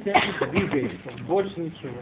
шевелится и двигается, больше ничего.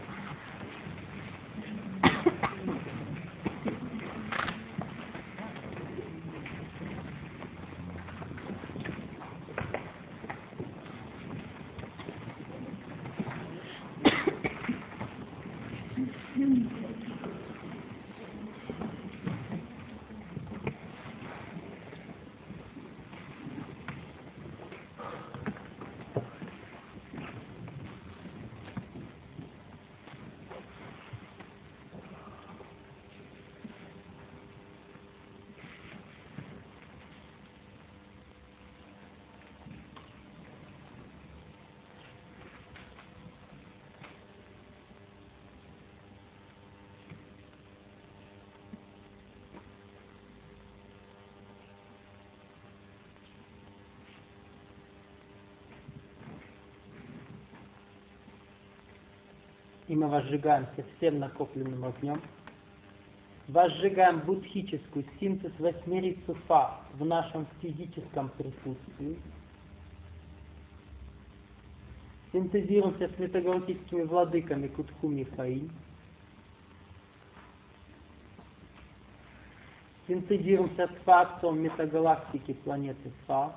И мы возжигаемся всем накопленным огнем. Возжигаем будхическую синтез восьмерицу Фа в нашем физическом присутствии. Синтезируемся с метагалактическими владыками Кутхуми Фаи. Синтезируемся с Фа-отцом метагалактики планеты Фа.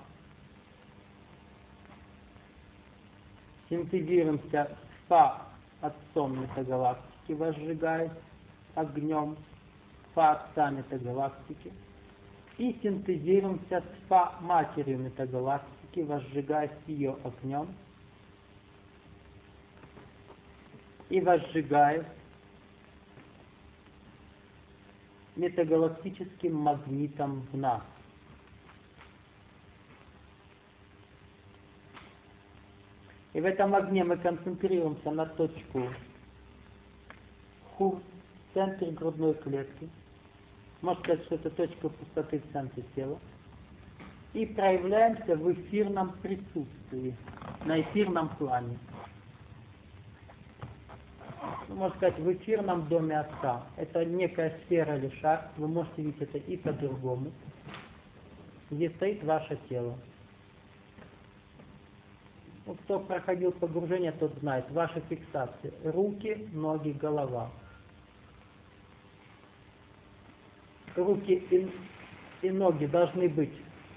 Синтезируемся с Фа-отцом метагалактики, возжигаясь огнем Фа-отца метагалактики. И синтезируемся с Фа-матерью метагалактики, возжигаясь ее огнем. И возжигаясь метагалактическим магнитом в нас. И в этом огне мы концентрируемся на точку Ху в центре грудной клетки. Можно сказать, что это точка пустоты в центре тела. И проявляемся в эфирном присутствии, на эфирном плане. Можно сказать, в эфирном доме Отца. Это некая сфера или шар, вы можете видеть это и по-другому, где стоит ваше тело. Ну, кто проходил погружение, тот знает, ваши фиксации: руки, ноги, голова. Руки и ноги должны быть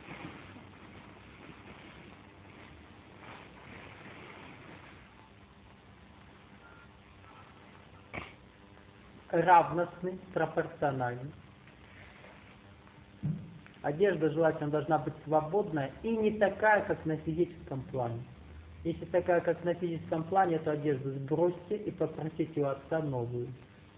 равностны, пропорциональны. Одежда желательно должна быть свободная и не такая, как на физическом плане. Если такая, как на физическом плане, эту одежду сбросьте и попросите у Отца новую.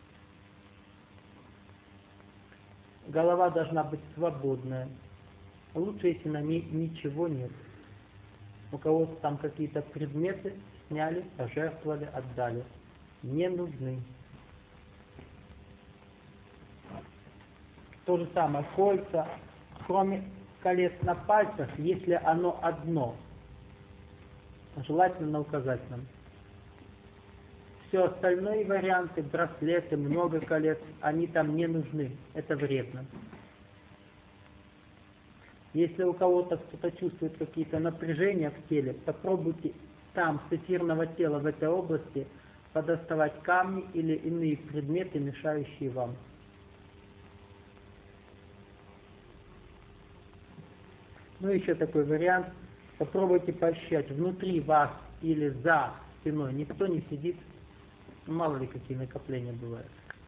Голова должна быть свободная. Лучше, если на ней ничего нет. У кого-то там какие-то предметы сняли, пожертвовали, отдали. Не нужны. То же самое кольца. Кроме колец на пальцах, если оно одно, желательно на указательном. Все остальные варианты, браслеты, много колец, они там не нужны. Это вредно. Если у кого-то кто-то чувствует какие-то напряжения в теле, попробуйте там с эфирного тела в этой области подоставать камни или иные предметы, мешающие вам. Ну, еще такой вариант. Попробуйте поощрять внутри вас или за спиной. Никто не сидит. Мало ли какие накопления бывают.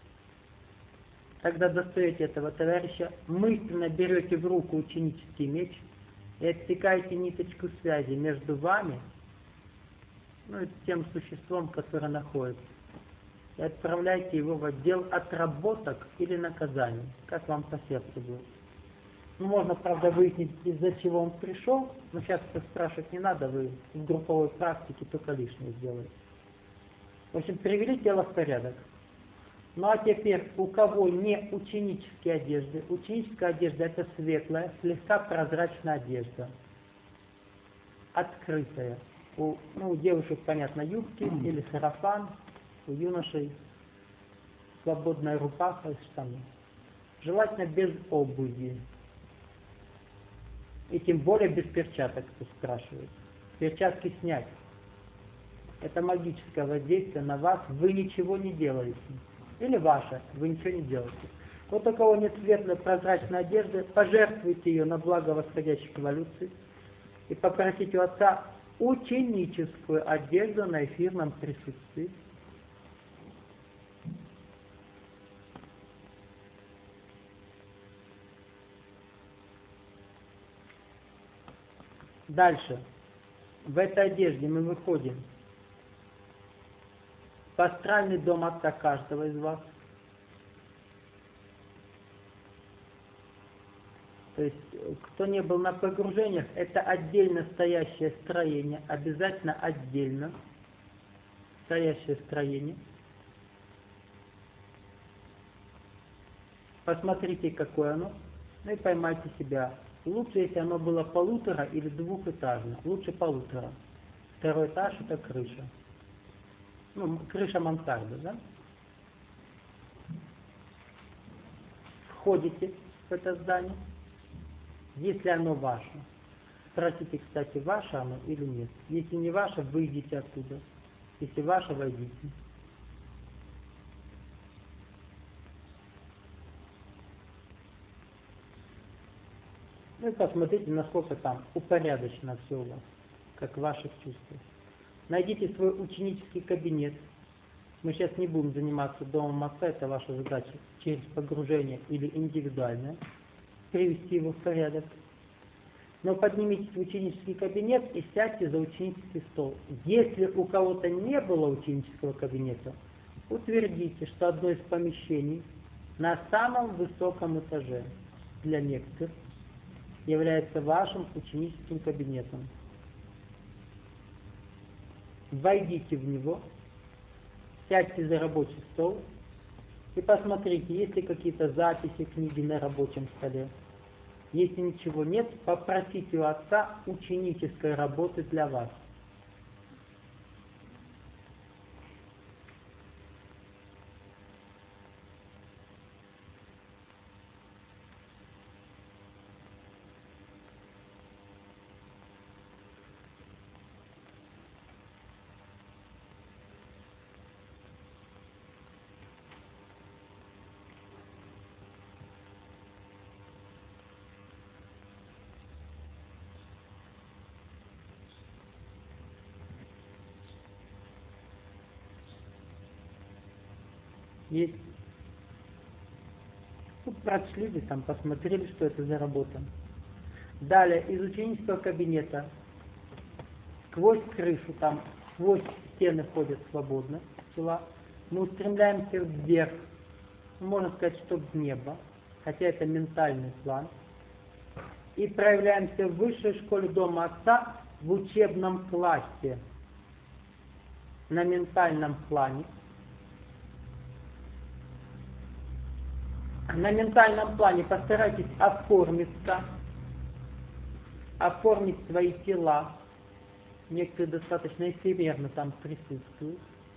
Тогда достаете этого товарища, мысленно берете в руку ученический меч и отсекаете ниточку связи между вами, ну, и тем существом, которое находится. И отправляете его в отдел отработок или наказаний, как вам по сердцу будет. Ну, можно, правда, выяснить, из-за чего он пришел, но сейчас это спрашивать не надо, вы в групповой практике только лишнее сделаете. В общем, привели тело в порядок. Ну а теперь, у кого не ученические одежды, ученическая одежда — это светлая, слегка прозрачная одежда, открытая. У девушек, понятно, юбки или сарафан, у юношей свободная рубаха и штаны. Желательно без обуви. И тем более без перчаток, кто спрашивает. Перчатки снять. Это магическое воздействие на вас, вы ничего не делаете. Или ваше, вы ничего не делаете. Вот у кого нет светлой прозрачной одежды, пожертвуйте ее на благо восходящей эволюции и попросите у Отца ученическую одежду на эфирном присутствии. Дальше. В этой одежде мы выходим в астральный дом Отца каждого из вас. То есть, кто не был на погружениях, это отдельно стоящее строение, обязательно отдельно стоящее строение. Посмотрите, какое оно, ну и поймайте себя. Лучше, если оно было полутора или двухэтажное. Лучше полутора. Второй этаж это крыша. Ну, крыша мансарды, да? Входите в это здание, если оно ваше. Спросите, кстати, ваше оно или нет. Если не ваше, выйдите оттуда. Если ваше, войдите. Ну и посмотрите, насколько там упорядочено все у вас, как в ваших чувствах. Найдите свой ученический кабинет. Мы сейчас не будем заниматься домом Отца, это ваша задача через погружение или индивидуально привести его в порядок. Но поднимитесь в ученический кабинет и сядьте за ученический стол. Если у кого-то не было ученического кабинета, утвердите, что одно из помещений на самом высоком этаже для некоторых является вашим ученическим кабинетом. Войдите в него, сядьте за рабочий стол и посмотрите, есть ли какие-то записи, книги на рабочем столе. Если ничего нет, попросите у Отца ученической работы для вас. Есть. Ну, прочли вы там, посмотрели, что это за работа. Далее, из ученического кабинета сквозь крышу, там, сквозь стены ходят свободно тела. Мы устремляемся вверх, можно сказать, что в небо, хотя это ментальный план. И проявляемся в высшей школе Дома Отца в учебном классе на ментальном плане. На ментальном плане постарайтесь оформиться, оформить свои тела. Некоторые достаточно эфемерно там присутствуют.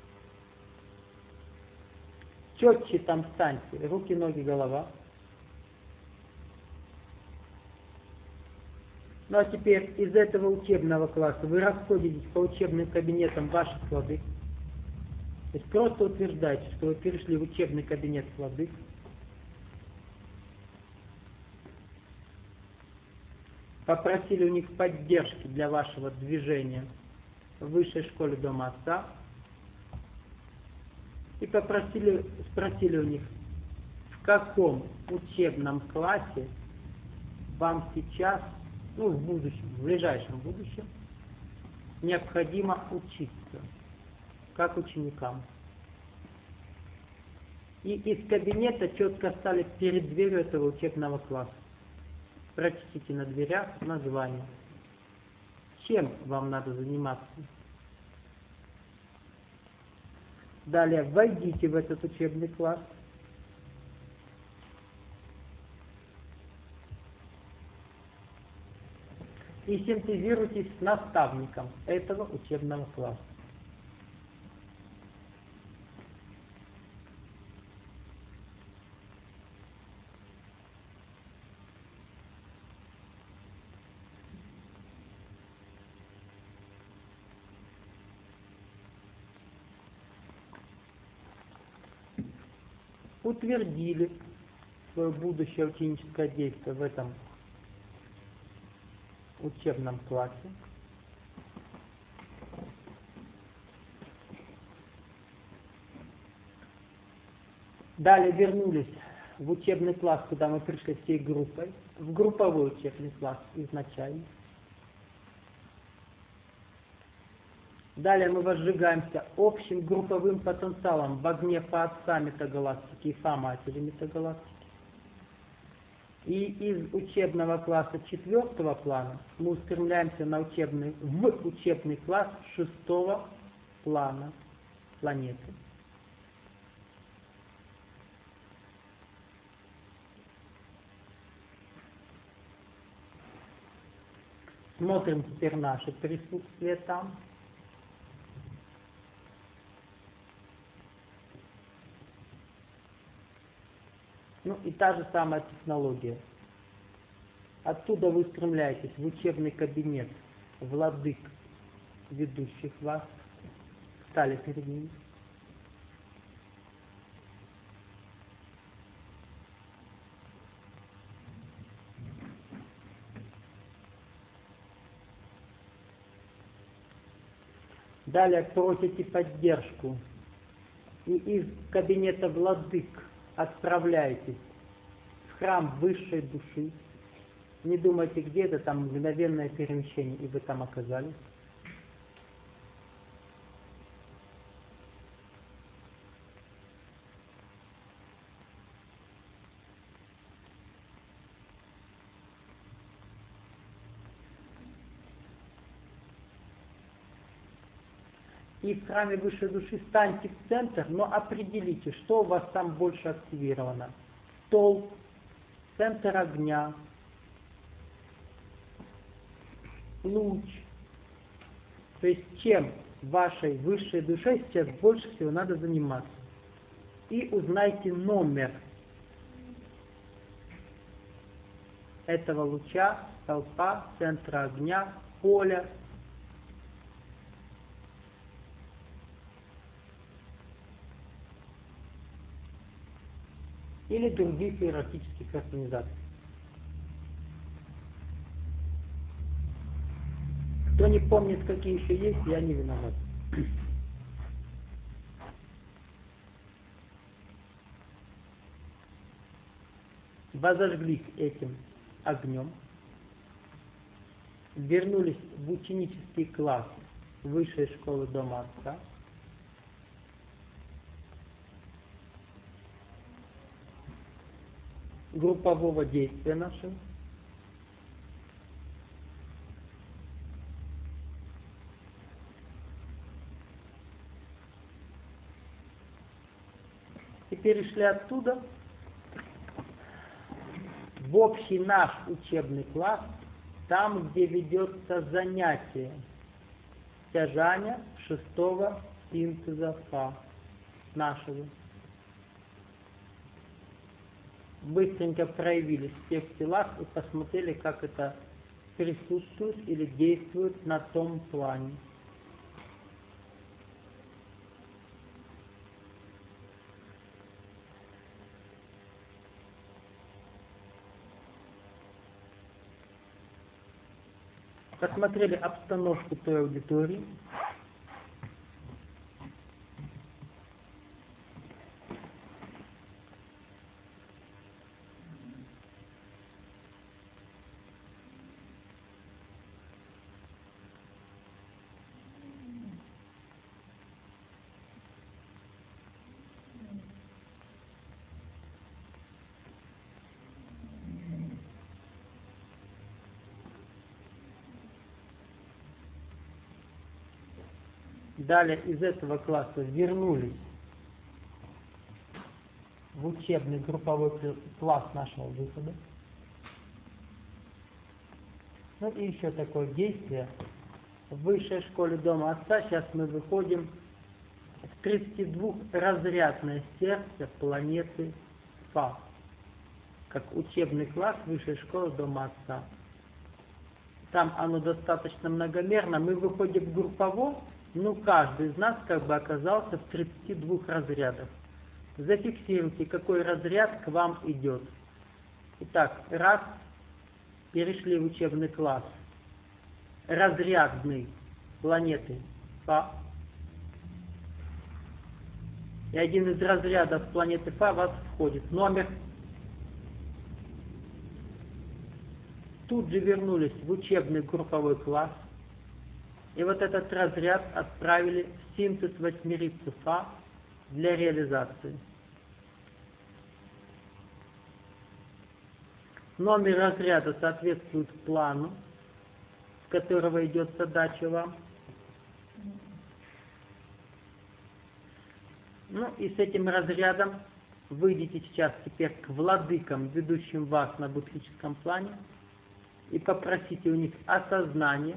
Четче там встаньте, руки, ноги, голова. Ну а теперь из этого учебного класса вы расходитесь по учебным кабинетам ваших владык. То есть просто утверждайте, что вы перешли в учебный кабинет владык. Попросили у них поддержки для вашего движения в высшей школе Дома Отца. И спросили у них, в каком учебном классе вам сейчас, ну в будущем, в ближайшем будущем, необходимо учиться, как ученикам. И из кабинета четко стали перед дверью этого учебного класса. Прочтите на дверях название. Чем вам надо заниматься? Далее войдите в этот учебный класс. И синтезируйтесь с наставником этого учебного класса. утвердили свое будущее ученическое действие в этом учебном классе. Далее вернулись в учебный класс, куда мы пришли всей группой, в групповой учебный класс изначально. Далее мы возжигаемся общим групповым потенциалом в огне Фа-Отца метагалактики и Фа-Матери метагалактики. И из учебного класса 4-го плана мы устремляемся в учебный класс 6-го плана планеты. Смотрим теперь наше присутствие там. Ну и та же самая технология. Оттуда вы устремляетесь в учебный кабинет владык, ведущих вас, стали перед ними. Далее просите поддержку. И из кабинета владык отправляетесь в храм высшей души. Не думайте, где это, там мгновенное перемещение, и вы там оказались. И в храме высшей души станьте в центр, но определите, что у вас там больше активировано. Столб, центр огня, луч. То есть чем вашей высшей душе сейчас больше всего надо заниматься. И узнайте номер этого луча, столпа, центра огня, поля. Или других иерархических организаций. Кто не помнит, какие еще есть, я не виноват. Возожглись этим огнем, вернулись в ученический класс высшей школы Дома Отца. Группового действия нашего. И перешли оттуда в общий наш учебный класс, там, где ведется занятие стяжания 6-го синтеза Фа нашего. Быстренько проявились в тех телах и посмотрели, как это присутствует или действует на том плане. Посмотрели обстановку той аудитории. Далее из этого класса вернулись в учебный групповой класс нашего выхода. Ну и еще такое действие. В высшей школе Дома Отца сейчас мы выходим в 32-разрядное сердце планеты Фа, как учебный класс высшей школы Дома Отца. Там оно достаточно многомерно. Мы выходим в групповой. Ну, каждый из нас как бы оказался в 32 разрядах. Зафиксируйте, какой разряд к вам идет. Итак, раз, перешли в учебный класс. Разрядный планеты Фа. И один из разрядов планеты Фа у вас входит. Номер. Тут же вернулись в учебный групповой класс. И вот этот разряд отправили в синтез восьмерицу Фа для реализации. Номер разряда соответствует плану, с которого идет задача вам. Ну и с этим разрядом выйдете сейчас теперь к владыкам, ведущим вас на будхическом плане, и попросите у них осознания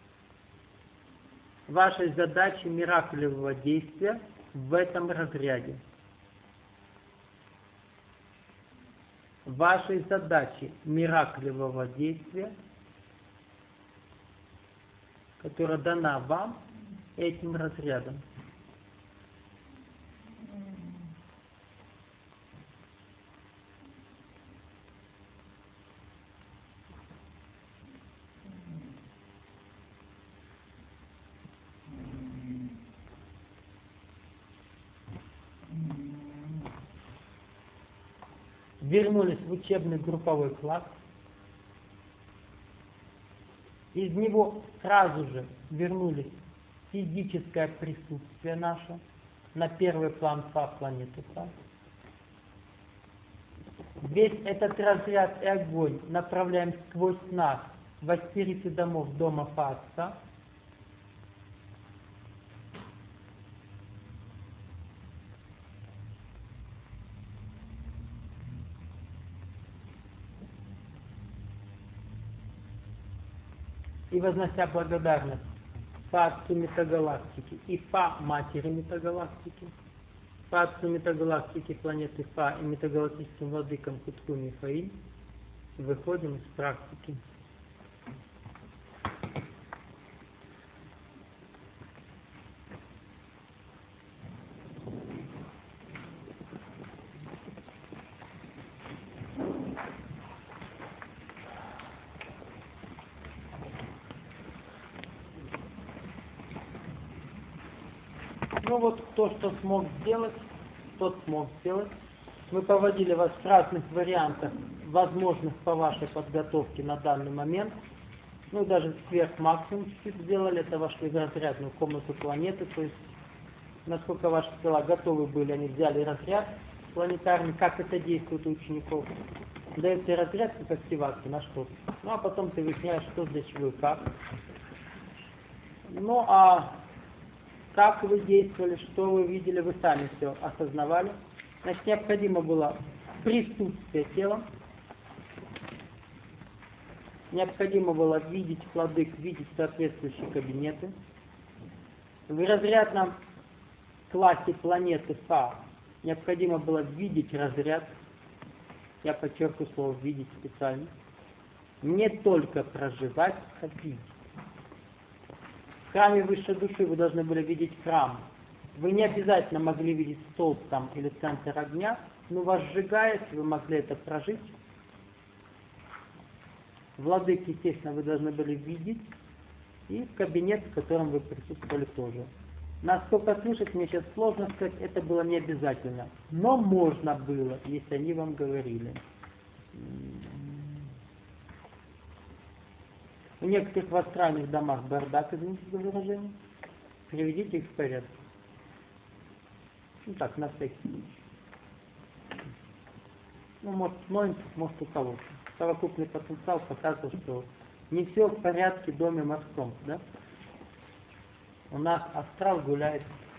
вашей задачи мираклевого действия в этом разряде. Вашей задачи мираклевого действия, которая дана вам этим разрядом. Вернулись в учебный групповой класс. Из него сразу же вернулись в физическое присутствие наше на первый план Фа планеты Фа. Весь этот разряд и огонь направляем сквозь нас в аспириты домов дома Фа Отца. И вознося благодарность Фа Отцу Метагалактики и Фа Матери Метагалактики, Фа Отцу Метагалактики планеты Фа и метагалактическим владыкам Кутку Михаил, выходим из практики. Ну вот кто что смог сделать, тот смог сделать. Мы поводили вас в разных вариантах, возможных по вашей подготовке на данный момент. Ну даже сверх максимум чуть-чуть сделали, это вошли в разрядную комнату планеты, то есть насколько ваши тела готовы были, они взяли разряд планетарный, как это действует у учеников. Дается разряд как активация на что-то. Ну а потом ты выясняешь, что для чего и как. Ну а как вы действовали, что вы видели, вы сами все осознавали. Значит, необходимо было присутствие тела. Необходимо было видеть владык, видеть соответствующие кабинеты. В разрядном классе планеты Фа необходимо было видеть разряд. Я подчеркиваю слово «видеть» специально. Не только проживать, а видеть. В храме высшей души вы должны были видеть храм. Вы не обязательно могли видеть столб там или центр огня, но вас сжигает, вы могли это прожить. Владык, естественно, вы должны были видеть. И кабинет, в котором вы присутствовали тоже. Насколько слышать, мне сейчас сложно сказать, это было не обязательно. Но можно было, если они вам говорили. У некоторых в астральных домах бардак, извините за выражение. Приведите их в порядок. Ну так, на всякий случай. Ну, может, может у кого-то. Совокупный потенциал показывал, что не все в порядке в доме морском, да? У нас астрал гуляет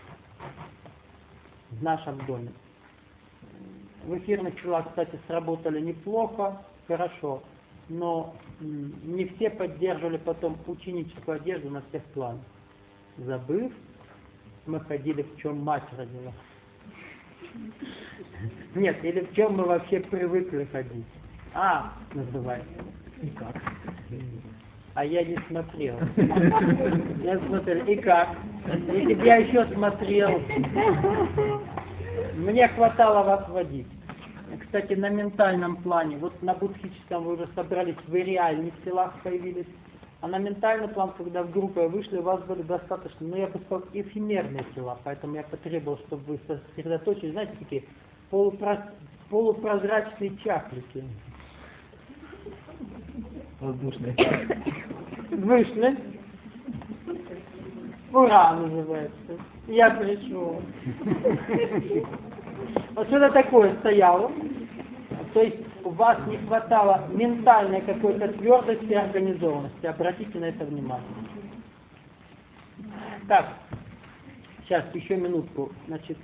в нашем доме. В эфирных телах, кстати, сработали неплохо, хорошо, но не все поддерживали потом ученическую одежду на всех планах. Забыв, мы ходили, в чем мать родила. Нет, или в чем мы вообще привыкли ходить. Называется. И как? А я не смотрел. Я смотрел. И как? Если бы я еще смотрел. Мне хватало вас водить. Кстати, на ментальном плане, вот на будхическом вы уже собрались, вы реальных телах появились, а на ментальный план, когда в группе вышли, у вас были достаточно, я бы сказал, эфемерные тела, поэтому я потребовал, чтобы вы сосредоточились, знаете, такие полупрозрачные чаклики. Воздушные. Вышли. Ура, называется. Я пришел. Вот что-то такое стояло. То есть у вас не хватало ментальной какой-то твердости и организованности. Обратите на это внимание. Так, сейчас еще минутку. Значит,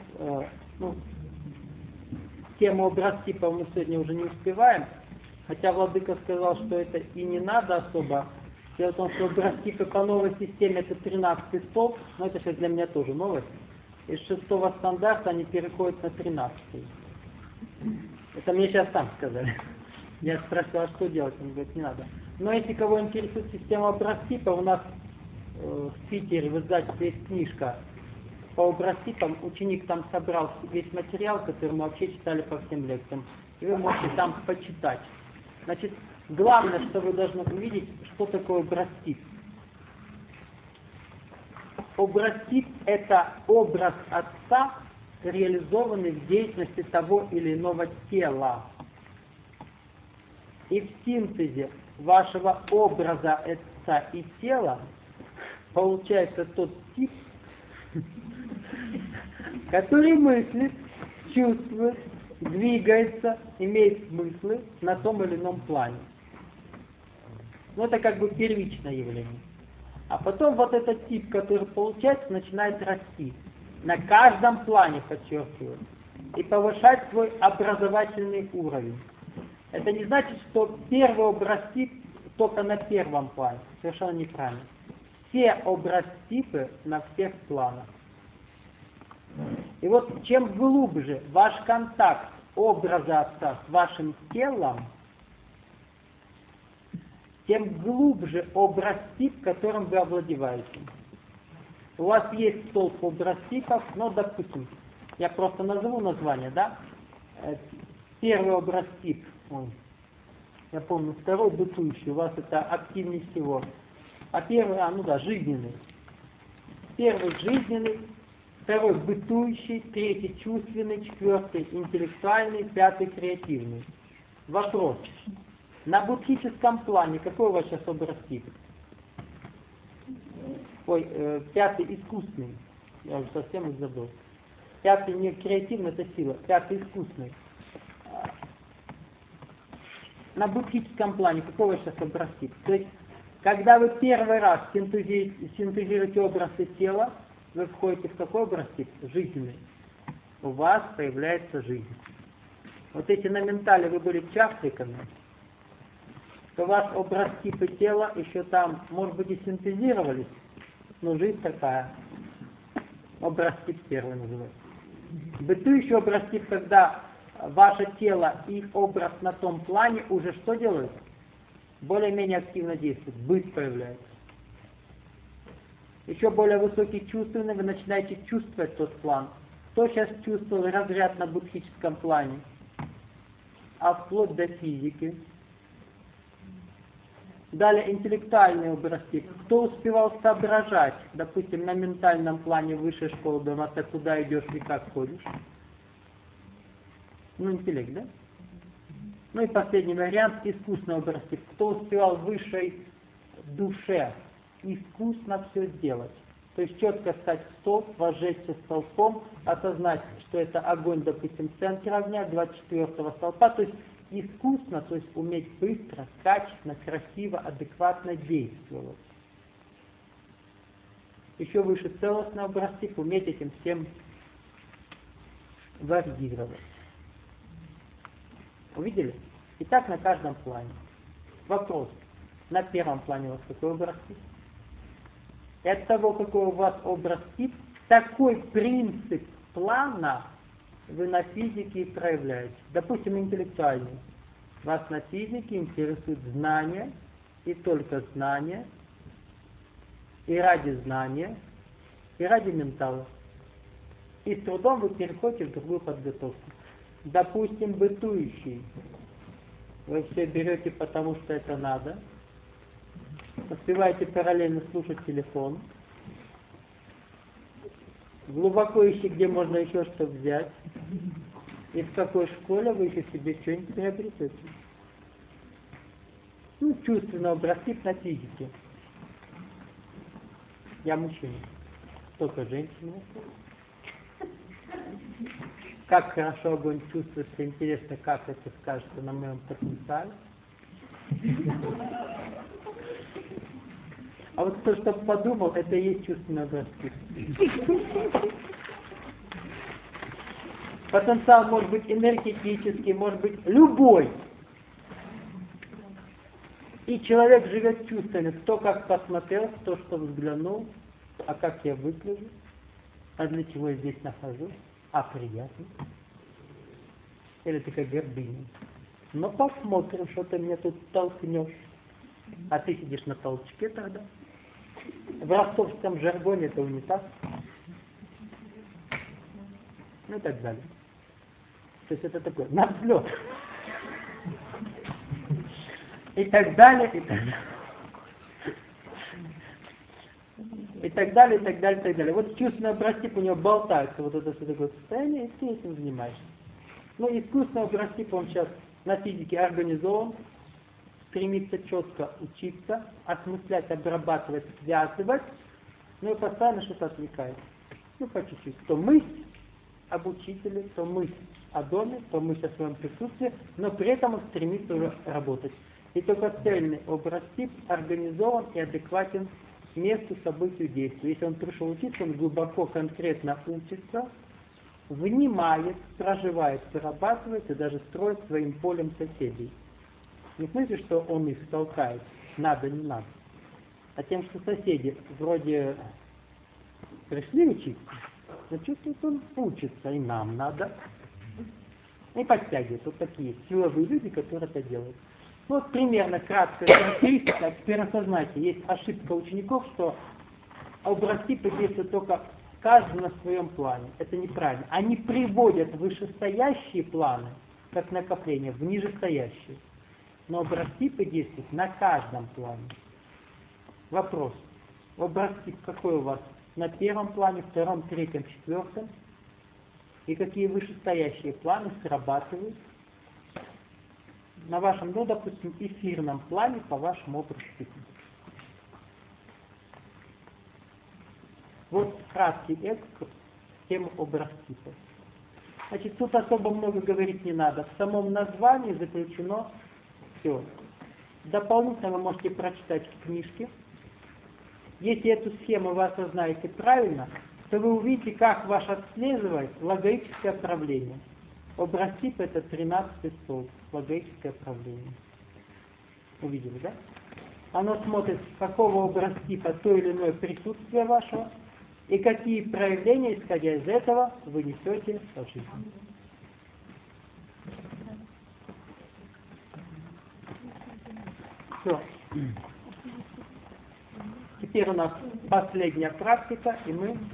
тему образтипов мы сегодня уже не успеваем. Хотя Владыка сказал, что это и не надо особо. Дело в том, что образтипы по новой системе это 13 столб, но это сейчас для меня тоже новость. Из 6-го стандарта они переходят на 13-й. Это мне сейчас сам сказали. Я спросил, а что делать? Он говорит, не надо. Но если кого интересует система образтипов, у нас в Питере в издательстве есть книжка по образтипам. Ученик там собрал весь материал, который мы вообще читали по всем лекциям. И вы можете там почитать. Значит, главное, что вы должны увидеть, что такое образтип. Образтип – это образ Отца, реализованный в деятельности того или иного тела. И в синтезе вашего образа Отца и тела получается тот тип, который мыслит, чувствует, двигается, имеет смыслы на том или ином плане. Но это как бы первичное явление. А потом вот этот тип, который получается, начинает расти. На каждом плане, подчеркиваю. И повышать свой образовательный уровень. Это не значит, что первый образтип только на первом плане. Совершенно неправильно. Все образтипы на всех планах. И вот чем глубже ваш контакт образа Отца с вашим телом, тем глубже образтип, которым вы овладеваете. У вас есть столб образтипов, но, допустим, я просто назову название, да? Первый образтип, я помню, второй бытующий, у вас это активнее всего. А первый, жизненный. Первый жизненный, второй бытующий, третий чувственный, четвертый интеллектуальный, пятый креативный. Вопрос. На будхическом плане какой у вас сейчас образтип? Пятый искусственный. Я уже совсем их забыл. Пятый не креативный, это сила. Пятый искусственный. На будхическом плане какой у вас сейчас образтип? То есть, когда вы первый раз синтезируете образы тела, вы входите в какой образтип? Жизненный. У вас появляется жизнь. Вот эти на ментале вы были чакриками, то у вас образтипы тела еще там, может быть, и синтезировались, но жизнь такая. Образтип первый называется. Бытующий образтип, когда ваше тело и образ на том плане уже что делают? Более-менее активно действуют, быт появляется. Еще более высокий чувственный, вы начинаете чувствовать тот план. Кто сейчас чувствовал разряд на будхическом плане? А вплоть до физики. Далее интеллектуальный образтип. Кто успевал соображать, допустим, на ментальном плане высшей школы дома, ты куда идешь и как ходишь? Интеллект, да? Ну и последний вариант, искусственный образтип. Кто успевал в высшей душе искусно все сделать? То есть четко стать в столб, возжечься столпом, осознать, что это огонь, допустим, в центре огня, 24-го столпа, то есть искусно, то есть уметь быстро, качественно, красиво, адекватно действовать. Еще выше целостный образтип, уметь этим всем варьировать. Увидели? И так на каждом плане. Вопрос. На первом плане у вас какой образтип? И от того, какой у вас образтип, такой принцип плана вы на физике и проявляете. Допустим, интеллектуальный. Вас на физике интересует знание, и только знание, и ради знания, и ради ментала. И с трудом вы переходите в другую подготовку. Допустим, бытующий. Вы все берете, потому что это надо. Успеваете параллельно слушать телефон. Глубоко ищите, где можно еще что взять. И в какой школе вы еще себе что-нибудь приобретете. Ну, чувственно образцы на физике. Я мужчина. Только женщина. Как хорошо огонь чувствуется, интересно, как это скажется на моем потенциале. А вот кто что подумал, это и есть чувственные образцы. Потенциал может быть энергетический, может быть любой. И человек живет чувствами, кто как посмотрел, кто что взглянул, а как я выгляжу, а для чего я здесь нахожусь, а приятно. Или ты как гордыня. Ну посмотрим, что ты меня тут толкнешь. А ты сидишь на толчке тогда. В ростовском жаргоне это унитаз. Ну и так далее. То есть это такое, на взлет. И так далее, и так далее. И так далее, и так далее, и так далее. Вот чувственный образтип у него болтается, вот это все такое состояние, и ты этим занимаешься. Ну, искусственный образтип, он сейчас на физике организован, стремится четко учиться, осмыслять, обрабатывать, связывать, но и постоянно что-то отвлекает. Ну, по чуть-чуть. То мысль об учителе, то мысль о доме, то мысль о своем присутствии, но при этом он стремится уже работать. И только цельный образтип организован и адекватен месту, событию, действию. Если он пришел учиться, он глубоко, конкретно учится, внимает, проживает, зарабатывает и даже строит своим полем соседей. Не в смысле, что он их толкает, надо, не надо, а тем, что соседи вроде пришли учиться, но чувствует, он учится, и нам надо. И подтягивает. Вот такие силовые люди, которые это делают. Ну, вот примерно краткая характеристика. Теперь осознайте, есть ошибка учеников, что образтипы действуют только каждый на своем плане. Это неправильно. Они приводят вышестоящие планы, как накопление, в нижестоящие. Но образтипы действуют на каждом плане. Вопрос. Образтип какой у вас? На первом плане, втором, третьем, четвертом? И какие вышестоящие планы срабатывают на вашем, ну, допустим, эфирном плане по вашему образтипу? Вот краткий экскурс в тему образтипов. Значит, тут особо много говорить не надо. В самом названии заключено все. Дополнительно вы можете прочитать в книжке. Если эту схему вы осознаете правильно, то вы увидите, как ваш отслеживает логическое правление. Образтип — это 13-й столб, логическое правление. Увидели, да? Оно смотрит, какого образтипа то или иное присутствие вашего, и какие проявления, исходя из этого, вы несете в жизнь. Все. Теперь у нас последняя практика, и мы